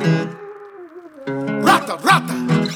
Rata, rata.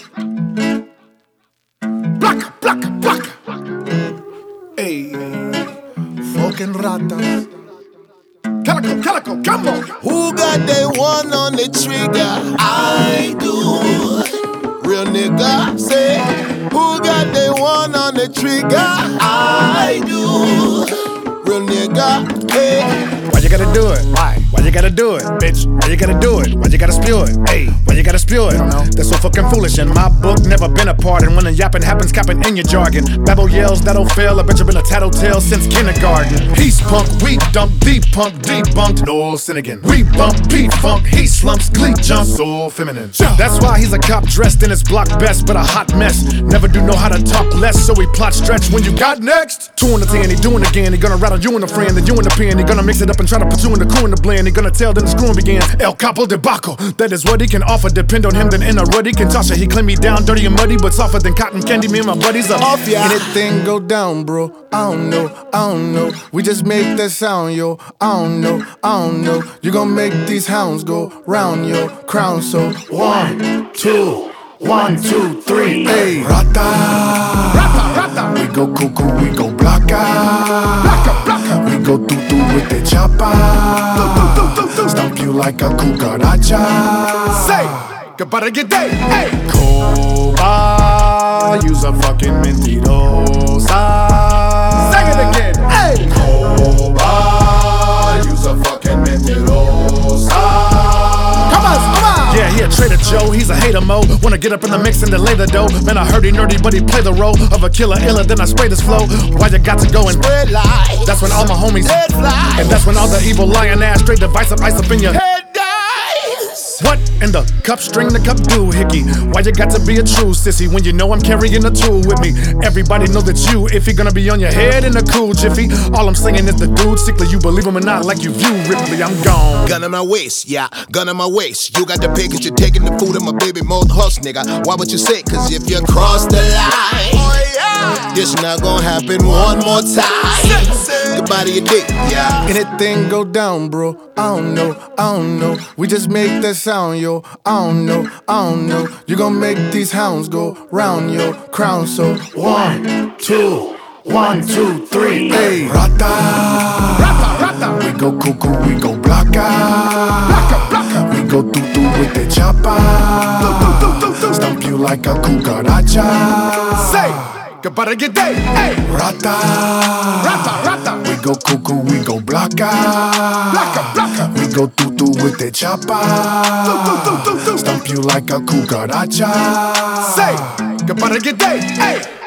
Placa, placa, placa. Ey, fucking ratas. Calico, calico, come on. Who got that one on the trigger? I do. Real nigga, say. Who got that one on the trigger? I do. Real nigga, hey. Why you gotta do it? Why? Why you gotta do it, bitch? Why you gotta do it? Why you gotta spew it? Hey, why you gotta spew it? That's so fucking foolish. In my book, never been a part. And when a yapping happens, capping in your jargon. Babble yells that'll fail. I bet you been a tattletale since kindergarten. He's punk, we dump, deep punk, debunked. No sin again. We bump, beat funk, he slumps, glee jumps. So feminine. That's why he's a cop dressed in his block best, but a hot mess. Never do know how to talk less, so he plot stretch when you got next. 2 on the 10, he doing it again. He gonna rattle you in the friend, then you in the pen. He gonna mix it up and try to put you in the crew in the blend. He gonna tell them the screwing began. El Capo debacle, that is what he can offer. Depend on him, then in a ruddy can toss it. He claim me down dirty and muddy, but softer than cotton candy. Me and my buddies are off, yeah. Anything go down, bro. I don't know. We just make that sound, yo. I don't know. You gon' make these hounds go round your crown, so 1, 2, 1, 2, 3, hey. Rata, rata, rata. We go cuckoo, we go blocka. Blocka, blocka. We go tutu with the chopper. Stomp you like a cucaracha. Say, goodbye get day, hey. Coba, use a fucking mentirosa. Sing it again, hey. Coba, use a fucking mentirosa. Come on. Yeah, he a Trader Joe, he's a hater mo. Wanna get up in the mix and then lay the dough. Man, I heard he nerdy, but he play the role of a killer iller. Then I spray this flow. Why you got to go and spread lies? That's when all my homies head flies. And that's when all the evil lying ass straight device up ice up in your head dies. What in the cup string the cup do, hickey? Why you got to be a true sissy when you know I'm carrying a tool with me? Everybody know that you, if he gonna be on your head in a cool jiffy. All I'm saying is the dude sickly, you believe him or not, like you view Ripley, I'm gone. Gun in my waist, yeah, gun in my waist. You got the pay 'cause you're taking the food of my baby most hush, nigga. Why would you say? 'Cause if you cross the line, oh yeah, this not gonna happen one more time. Goodbye to your dick, yeah. Anything go down, bro. I don't know. We just make that sound, yo. I don't know. You gon' make these hounds go round your crown, so 1, 2, 1, 2, 3, hey. Rata, rata, rata. We go cuckoo, we go blocka. Blocka, blocka. We go tutu with the chopper. Stomp you like a cucaracha. Say, goodbye get day, hey. Rata, Rata, rata. we go cuckoo, we go blocka. Blocka, blocka. We go tutu with the chopper. Stomp you like a cucaracha. Say, goodbye get day, hey.